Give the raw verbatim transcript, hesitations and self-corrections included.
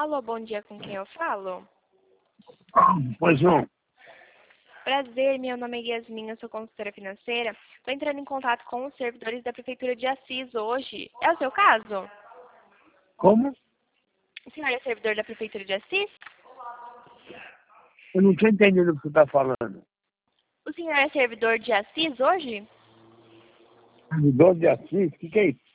Alô, bom dia, com quem eu falo? Pois não. Prazer, meu nome é Yasmin, eu sou consultora financeira. Estou entrando em contato com os servidores da Prefeitura de Assis hoje. É o seu caso? Como? O senhor é servidor da Prefeitura de Assis? Eu não estou entendendo o que você está falando. O senhor é servidor de Assis hoje? Servidor de Assis? O que, que é isso?